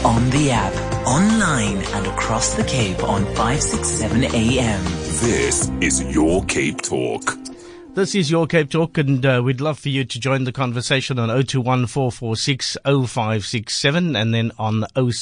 On the app, online and across the Cape on 567 AM. This is Your Cape Talk. This is Your Cape Talk, and we'd love for you to join the conversation on 0214460567 and then on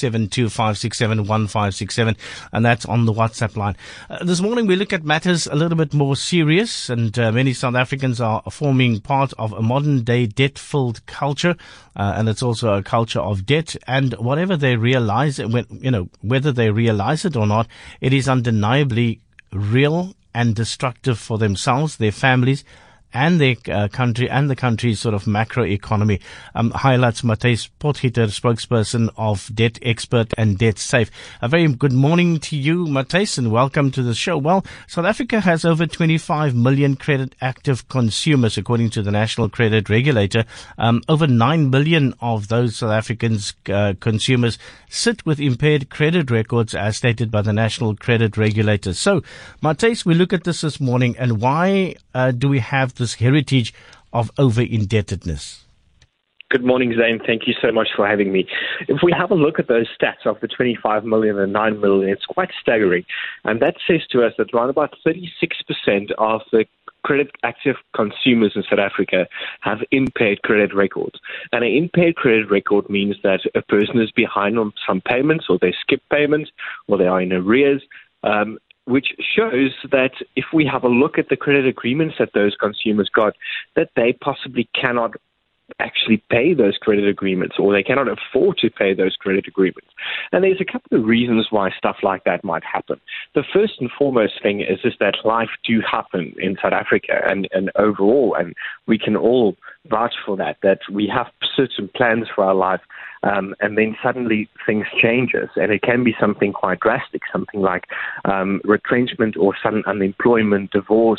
0725671567, and that's on the WhatsApp line. This morning we look at matters a little bit more serious, and many South Africans are forming part of a modern-day debt-filled culture, and it's also a culture of debt, and whatever they realize, whether they realize it or not, it is undeniably real and destructive for themselves, their families, and their country, and the country's sort of macroeconomy. Highlights Matthys Potgieter, spokesperson of Debt Expert and Debt Safe. A very good morning to you, Matthys, and welcome to the show. Well, South Africa has over 25 million credit active consumers, according to the National Credit Regulator. Over 9 million of those South Africans consumers sit with impaired credit records, as stated by the National Credit Regulator. So, Matthys, we look at this morning, and why do we have this heritage of over-indebtedness? Good morning, Zane. Thank you so much for having me. If we have a look at those stats of the 25 million and 9 million, it's quite staggering. And that says to us that around about 36% of the credit active consumers in South Africa have impaired credit records. And an impaired credit record means that a person is behind on some payments, or they skip payments, or they are in arrears, which shows that if we have a look at the credit agreements that those consumers got, that they possibly cannot actually pay those credit agreements, or they cannot afford to pay those credit agreements. And there's a couple of reasons why stuff like that might happen. The first and foremost thing is that life do happen in South Africa and overall, and we can all vouch for that we have certain plans for our life, and then suddenly things changes, and it can be something quite drastic, something like retrenchment or sudden unemployment, divorce.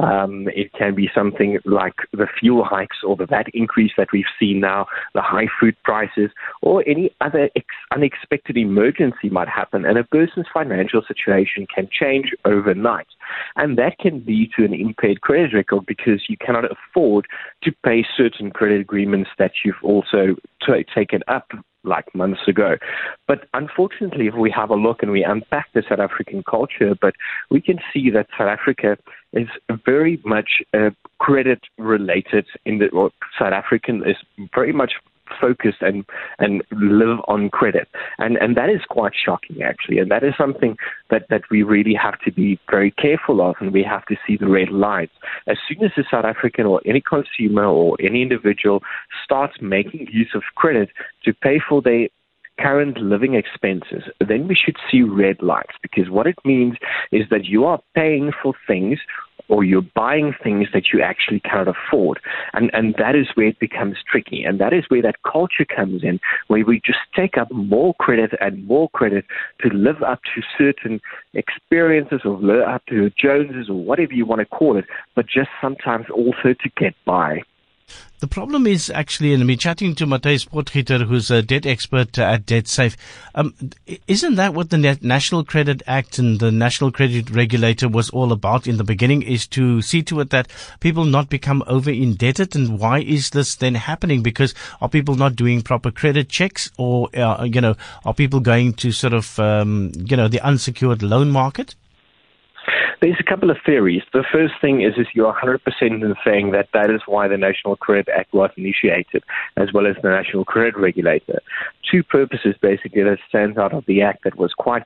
It can be something like the fuel hikes or the VAT increase that we've seen now, the high food prices, or any other unexpected emergency might happen, and a person's financial situation can change overnight. And that can lead to an impaired credit record because you cannot afford to pay certain credit agreements that you've also taken up like months ago. But unfortunately, if we have a look and we unpack the South African culture, but we can see that South Africa is very much credit related South African is very much focused and live on credit. And that is quite shocking, actually. And that is something that we really have to be very careful of, and we have to see the red lines. As soon as a South African or any consumer or any individual starts making use of credit to pay for their current living expenses, then we should see red lights, because what it means is that you are paying for things, or you're buying things that you actually cannot afford. And that is where it becomes tricky. And that is where that culture comes in, where we just take up more credit and more credit to live up to certain experiences, or live up to Joneses, or whatever you want to call it, but just sometimes also to get by. The problem is actually, and I'm chatting to Matthys Potgieter, who's a debt expert at Debt Safe. Isn't that what the National Credit Act and the National Credit Regulator was all about in the beginning, is to see to it that people not become over-indebted? And why is this then happening? Because are people not doing proper credit checks, or, are people going to sort of, the unsecured loan market? There's a couple of theories. The first thing is you're 100% in saying that is why the National Credit Act was initiated, as well as the National Credit Regulator. Two purposes, basically, that stands out of the Act that was quite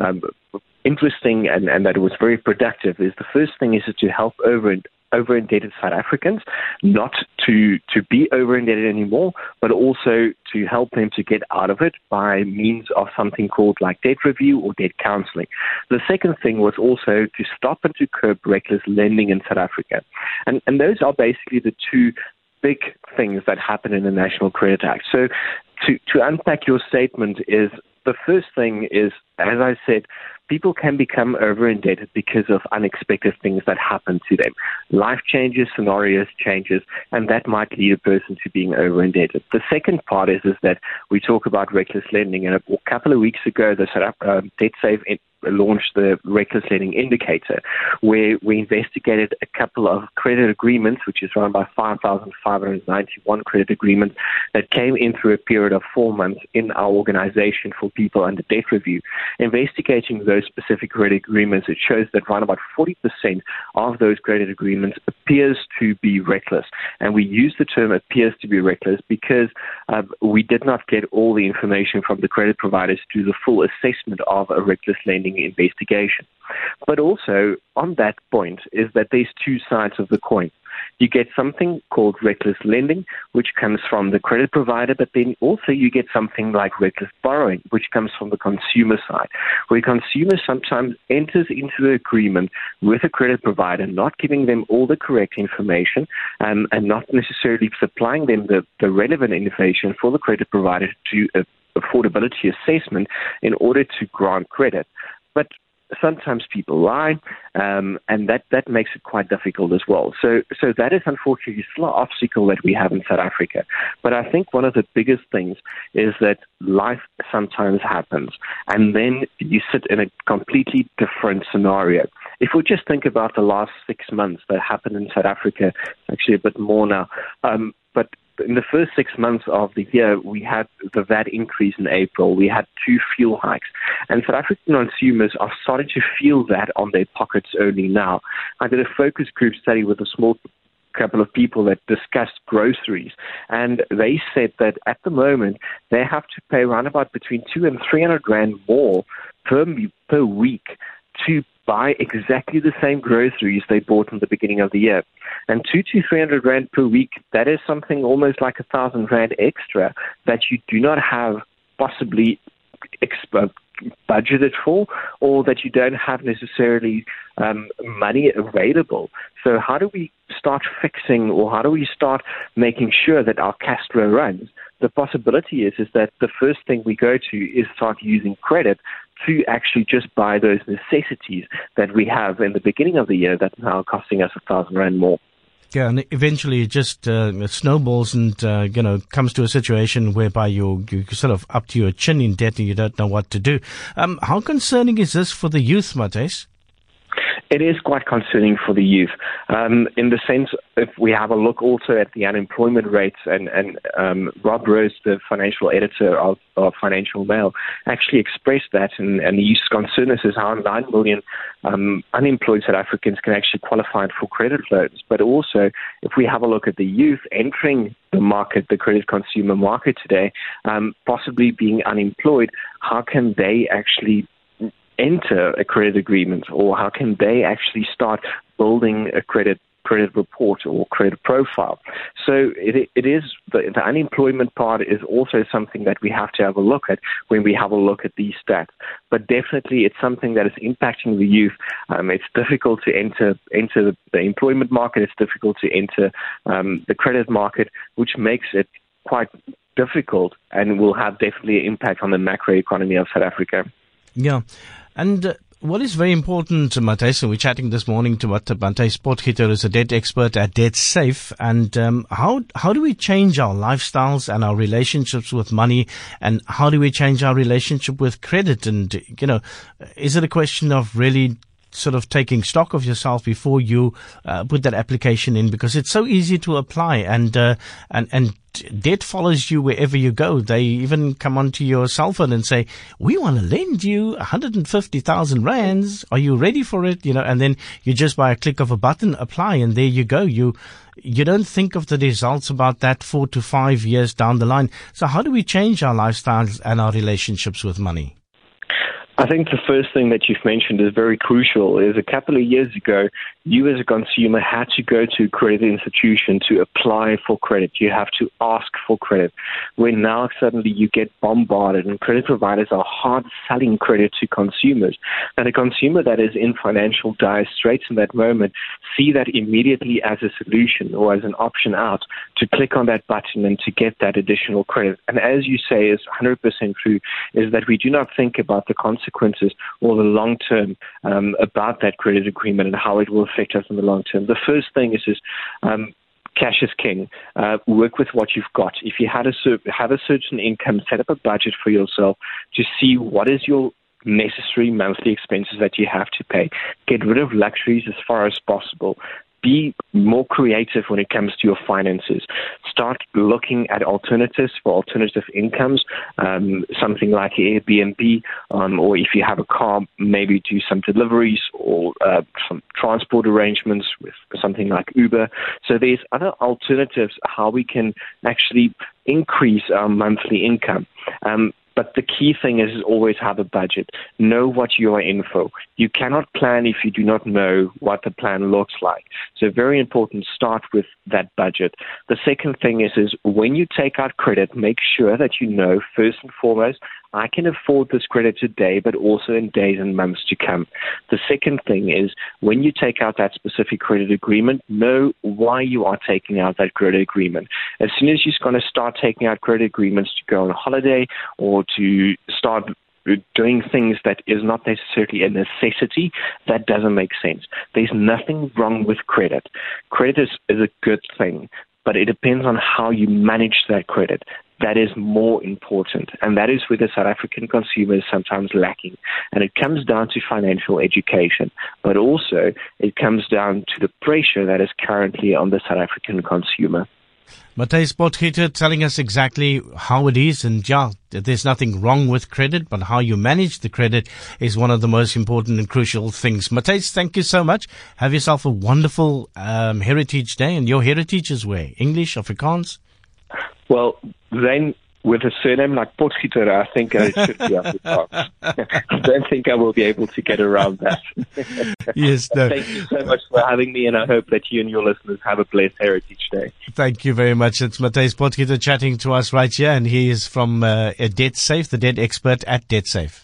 interesting and that it was very productive. Is the first thing is to help over-indebted South Africans not to be over-indebted anymore, but also to help them to get out of it by means of something called like debt review or debt counseling. The second thing was also to stop and to curb reckless lending in South Africa. And those are basically the two big things that happen in the National Credit Act. So to unpack your statement is, the first thing is, as I said, people can become over-indebted because of unexpected things that happen to them. Life changes, scenarios changes, and that might lead a person to being over-indebted. The second part is that we talk about reckless lending, and a couple of weeks ago, the Debt Safe launched the Reckless Lending Indicator, where we investigated a couple of credit agreements, which is around by 5,591 credit agreements that came in through a period of 4 months in our organization for people under debt review. Investigating those specific credit agreements, it shows that around about 40% of those credit agreements appears to be reckless. And we use the term appears to be reckless because we did not get all the information from the credit providers to do the full assessment of a reckless lending investigation. But also on that point is that there's two sides of the coin. You get something called reckless lending, which comes from the credit provider, but then also you get something like reckless borrowing, which comes from the consumer side, where consumer sometimes enters into the agreement with a credit provider, not giving them all the correct information and not necessarily supplying them the relevant information for the credit provider to do affordability assessment in order to grant credit. But sometimes people lie, and that makes it quite difficult as well. So that is unfortunately still an obstacle that we have in South Africa. But I think one of the biggest things is that life sometimes happens, and then you sit in a completely different scenario. If we just think about the last 6 months that happened in South Africa, actually a bit more now, but in the first 6 months of the year, we had the VAT increase in April. We had 2 fuel hikes. And South African consumers are starting to feel that on their pockets only now. I did a focus group study with a small couple of people that discussed groceries. And they said that at the moment, they have to pay around about between 200 and 300 rand more per week to buy exactly the same groceries they bought in the beginning of the year. And 200 to 300 rand per week, that is something almost like 1,000 rand extra that you do not have possibly budgeted for, or that you don't have necessarily money available. So how do we start fixing, or how do we start making sure that our cash flow runs? The possibility is that the first thing we go to is start using credit to actually just buy those necessities that we have in the beginning of the year that are now costing us 1,000 rand more. Yeah, and eventually it just snowballs and, comes to a situation whereby you're sort of up to your chin in debt and you don't know what to do. How concerning is this for the youth, Matthies? It is quite concerning for the youth, in the sense if we have a look also at the unemployment rates, and Rob Rose, the financial editor of Financial Mail, actually expressed that, and his concern is how 9 million unemployed South Africans can actually qualify for credit loans. But also, if we have a look at the youth entering the market, the credit consumer market today, possibly being unemployed, how can they actually enter a credit agreement, or how can they actually start building a credit report or credit profile? So it is the unemployment part is also something that we have to have a look at when we have a look at these stats. But definitely it's something that is impacting the youth. It's difficult to enter the employment market. It's difficult to enter the credit market, which makes it quite difficult and will have definitely an impact on the macroeconomy of South Africa. Yeah. And what is very important, Matthies, and we're chatting this morning to Matthies Potgieter, who's a debt expert at DebtSafe. And how do we change our lifestyles and our relationships with money? And how do we change our relationship with credit? And, is it a question of really sort of taking stock of yourself before you put that application in? Because it's so easy to apply, and debt follows you wherever you go. They even come onto your cell phone and say, we want to lend you 150,000 rands. Are you ready for it? And then you just by a click of a button apply, and there you go. You don't think of the results about that 4 to 5 years down the line. So how do we change our lifestyles and our relationships with money? I think the first thing that you've mentioned is very crucial. Is a couple of years ago, you as a consumer had to go to a credit institution to apply for credit. You have to ask for credit. When now suddenly you get bombarded, and credit providers are hard selling credit to consumers. And a consumer that is in financial dire straits in that moment see that immediately as a solution or as an option out to click on that button and to get that additional credit. And as you say is 100% true, is that we do not think about the consequences or the long term about that credit agreement and how it will affect us in the long term. The first thing is cash is king. Work with what you've got. If you have a certain income, set up a budget for yourself to see what is your necessary monthly expenses that you have to pay. Get rid of luxuries as far as possible. Be more creative when it comes to your finances. Start looking at alternatives for alternative incomes, something like Airbnb, or if you have a car, maybe do some deliveries or some transport arrangements with something like Uber. So there's other alternatives how we can actually increase our monthly income. But the key thing is always have a budget. Know what you are in for. You cannot plan if you do not know what the plan looks like. So very important, start with that budget. The second thing is when you take out credit, make sure that you know, first and foremost, I can afford this credit today, but also in days and months to come. The second thing is when you take out that specific credit agreement, know why you are taking out that credit agreement. As soon as you're going to start taking out credit agreements to go on holiday or to start doing things that is not necessarily a necessity, that doesn't make sense. There's nothing wrong with credit. Credit is a good thing, but it depends on how you manage that credit. That is more important, and that is where the South African consumer is sometimes lacking. And it comes down to financial education, but also it comes down to the pressure that is currently on the South African consumer. Matthys Potgieter telling us exactly how it is, and yeah, there's nothing wrong with credit, but how you manage the credit is one of the most important and crucial things. Matthys, thank you so much. Have yourself a wonderful Heritage Day, and your heritage is where? English, Afrikaans? Well, then with a surname like Potgieter, I think it should be Afrikaans. I don't think I will be able to get around that. Yes, no. Thank you so much for having me, and I hope that you and your listeners have a blessed Heritage Day. Thank you very much. It's Matthys Potgieter chatting to us right here, and he is from DebtSafe, the debt expert at DebtSafe.